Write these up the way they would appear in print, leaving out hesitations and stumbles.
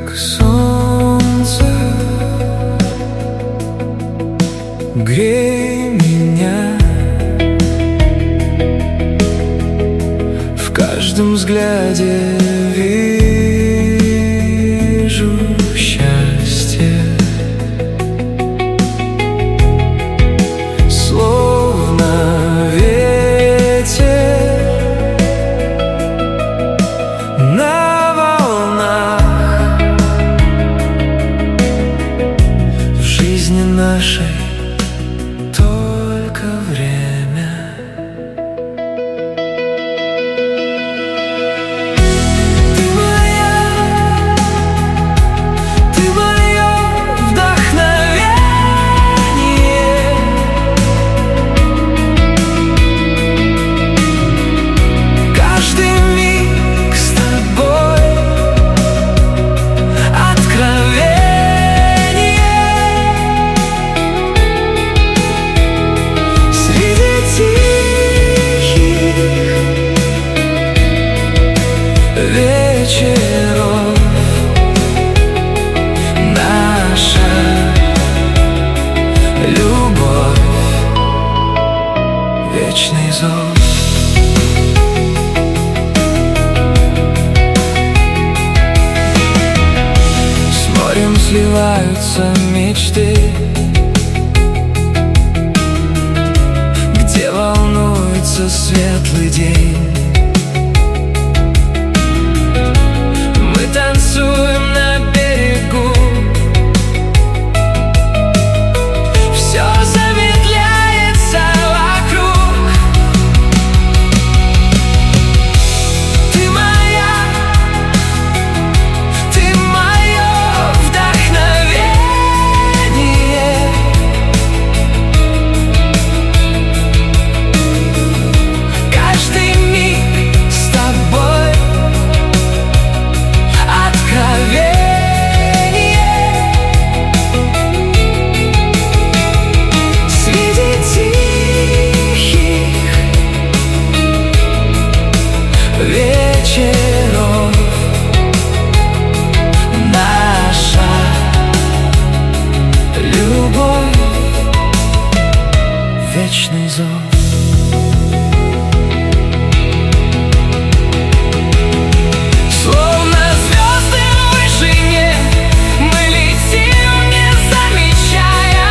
как солнце, грей меня. В каждом взгляде вижу счастье, словно ветер на волнах. В жизни нашей только время. Ты моя, ты мое вдохновение. Каждый миг с тобой откровение. Среди тихих вечеров наша любовь, вечный зов. С морем сливаются мечты, где волнуется светлый день. Мы танцуем на берегу, все замедляется вокруг. Ты моя, ты мое вдохновение. Каждый миг с тобой откровение. Среди тихих вечеров наша любовь, вечный зов. Словно звезды в вышине мы летим, не замечая.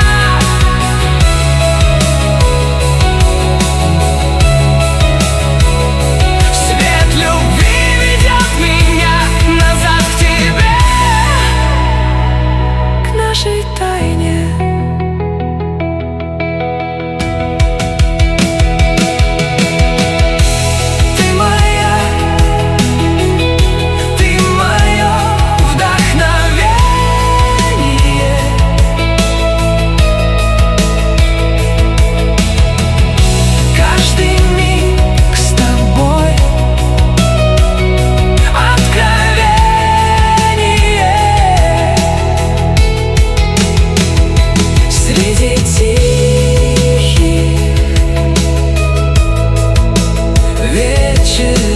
Свет любви ведет меня назад к тебе, к нашей тайне. Ты моя, ты мое вдохновение. Каждый миг с тобой откровение. Среди тихих вечеров